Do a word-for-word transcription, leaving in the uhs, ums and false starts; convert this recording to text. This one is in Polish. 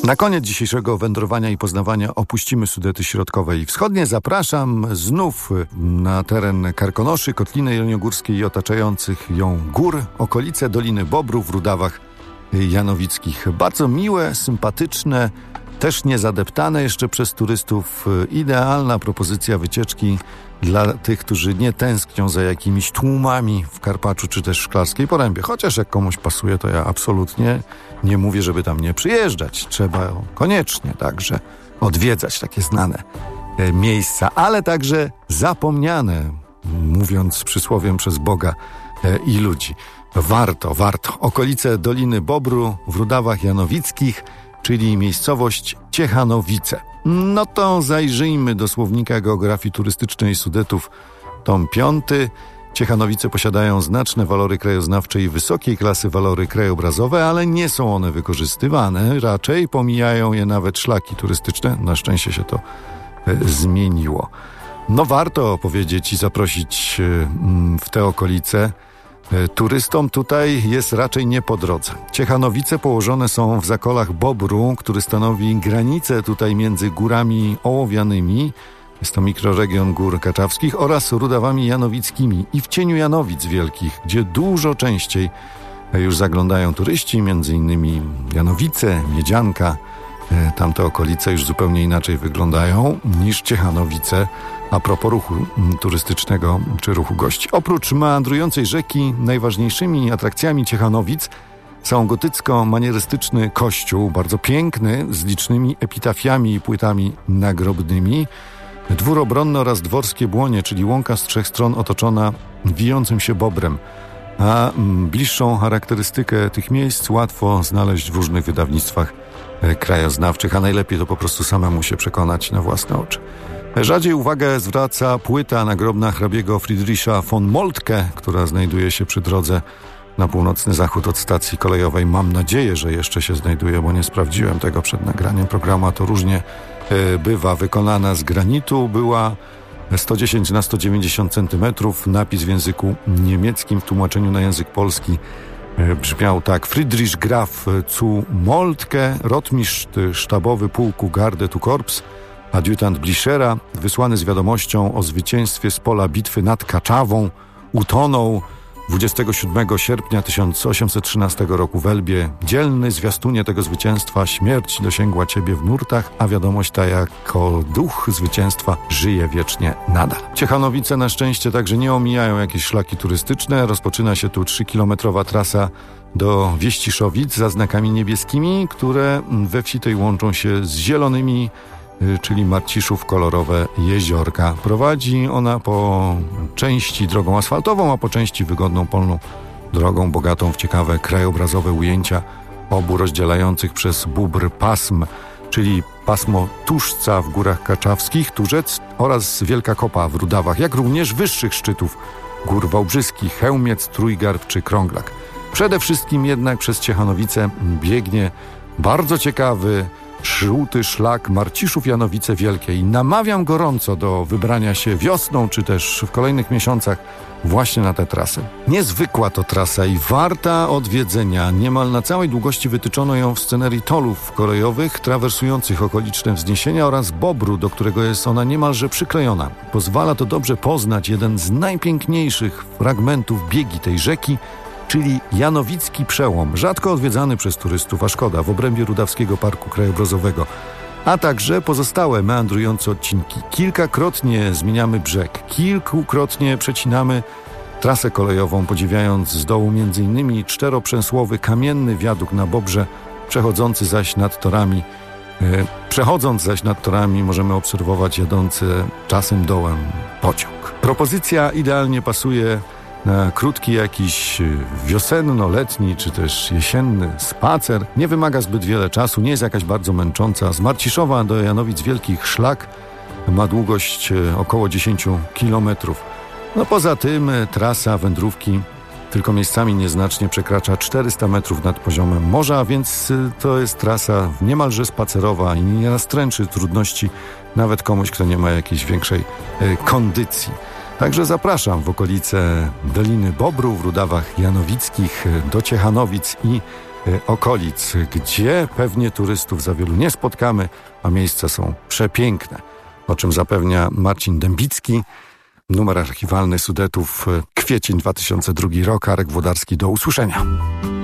Na koniec dzisiejszego wędrowania i poznawania opuścimy Sudety Środkowe i Wschodnie. Zapraszam znów na teren Karkonoszy, Kotliny Jeleniogórskiej i otaczających ją gór, okolice Doliny Bobru w Rudawach Janowickich. Bardzo miłe, sympatyczne, też niezadeptane jeszcze przez turystów. Idealna propozycja wycieczki dla tych, którzy nie tęsknią za jakimiś tłumami w Karpaczu czy też w Szklarskiej Porębie. Chociaż jak komuś pasuje, to ja absolutnie nie mówię, żeby tam nie przyjeżdżać. Trzeba koniecznie także odwiedzać takie znane e, miejsca, ale także zapomniane, mówiąc przysłowiem przez Boga e, i ludzi. Warto, warto. Okolice Doliny Bobru w Rudawach Janowickich, czyli miejscowość Ciechanowice. No to zajrzyjmy do słownika geografii turystycznej Sudetów, tom piąty. Ciechanowice posiadają znaczne walory krajoznawcze i wysokiej klasy walory krajobrazowe, ale nie są one wykorzystywane. Raczej pomijają je nawet szlaki turystyczne. Na szczęście się to e, zmieniło. No warto powiedzieć i zaprosić e, w te okolice. Turystom tutaj jest raczej nie po drodze. Ciechanowice położone są w zakolach Bobru, który stanowi granicę tutaj między górami ołowianymi, jest to mikroregion Gór Kaczawskich, oraz Rudawami Janowickimi i w cieniu Janowic Wielkich, gdzie dużo częściej już zaglądają turyści, między innymi Janowice, Miedzianka. Tamte okolice już zupełnie inaczej wyglądają niż Ciechanowice a propos ruchu turystycznego czy ruchu gości. Oprócz meandrującej rzeki, najważniejszymi atrakcjami Ciechanowic są gotycko-manierystyczny kościół, bardzo piękny, z licznymi epitafiami i płytami nagrobnymi, dwór obronny oraz dworskie błonie, czyli łąka z trzech stron otoczona wijącym się bobrem. A bliższą charakterystykę tych miejsc łatwo znaleźć w różnych wydawnictwach krajoznawczych, a najlepiej to po prostu samemu się przekonać na własne oczy. Rzadziej uwagę zwraca płyta nagrobna hrabiego Friedricha von Moltke, która znajduje się przy drodze na północny zachód od stacji kolejowej. Mam nadzieję, że jeszcze się znajduje, bo nie sprawdziłem tego przed nagraniem programu, a to różnie e, bywa. Wykonana z granitu, była sto dziesięć na sto dziewięćdziesiąt centymetrów. Napis w języku niemieckim w tłumaczeniu na język polski e, brzmiał tak: Friedrich Graf zu Moltke, rotmistrz sztabowy pułku Garde tu Korps, adiutant Blischera, wysłany z wiadomością o zwycięstwie z pola bitwy nad Kaczawą, utonął dwudziestego siódmego sierpnia tysiąc osiemset trzynastego roku w Elbie. Dzielny zwiastunie tego zwycięstwa, śmierć dosięgła ciebie w nurtach, a wiadomość ta jako duch zwycięstwa żyje wiecznie nadal. Ciechanowice na szczęście także nie omijają jakieś szlaki turystyczne. Rozpoczyna się tu trzykilometrowa trasa do Wieściszowic za znakami niebieskimi, które we wsi tej łączą się z zielonymi, czyli Marciszów kolorowe jeziorka. Prowadzi ona po części drogą asfaltową, a po części wygodną polną drogą, bogatą w ciekawe krajobrazowe ujęcia obu rozdzielających przez Bóbr pasm, czyli pasmo Tuszca w Górach Kaczawskich, Turzec oraz Wielka Kopa w Rudawach, jak również wyższych szczytów Gór Wałbrzyskich, Chełmiec, Trójgard czy Krąglak. Przede wszystkim jednak przez Ciechanowice biegnie bardzo ciekawy żółty szlak Marciszów Janowice Wielkie i namawiam gorąco do wybrania się wiosną czy też w kolejnych miesiącach właśnie na tę trasę. Niezwykła to trasa i warta odwiedzenia. Niemal na całej długości wytyczono ją w scenerii tolów kolejowych trawersujących okoliczne wzniesienia oraz Bobru, do którego jest ona niemalże przyklejona. Pozwala to dobrze poznać jeden z najpiękniejszych fragmentów biegi tej rzeki, czyli Janowicki Przełom, rzadko odwiedzany przez turystów, a szkoda, w obrębie Rudawskiego Parku Krajobrazowego, a także pozostałe meandrujące odcinki. Kilkakrotnie zmieniamy brzeg, kilkukrotnie przecinamy trasę kolejową, podziwiając z dołu m.in. czteroprzęsłowy kamienny wiadukt na Bobrze, przechodzący zaś nad torami. E, przechodząc zaś nad torami możemy obserwować jadący czasem dołem pociąg. Propozycja idealnie pasuje na krótki jakiś wiosenno-letni czy też jesienny spacer. Nie wymaga zbyt wiele czasu, nie jest jakaś bardzo męcząca. Z Marciszowa do Janowic Wielkich szlak ma długość około dziesięć kilometrów. No poza tym trasa wędrówki tylko miejscami nieznacznie przekracza czterysta metrów nad poziomem morza, więc to jest trasa niemalże spacerowa i nie nastręczy trudności nawet komuś, kto nie ma jakiejś większej kondycji. Także zapraszam w okolice Doliny Bobru w Rudawach Janowickich, do Ciechanowic i okolic, gdzie pewnie turystów za wielu nie spotkamy, a miejsca są przepiękne, o czym zapewnia Marcin Dębicki. Numer archiwalny Sudetów, kwiecień dwa tysiące drugi rok. Arek Włodarski, do usłyszenia.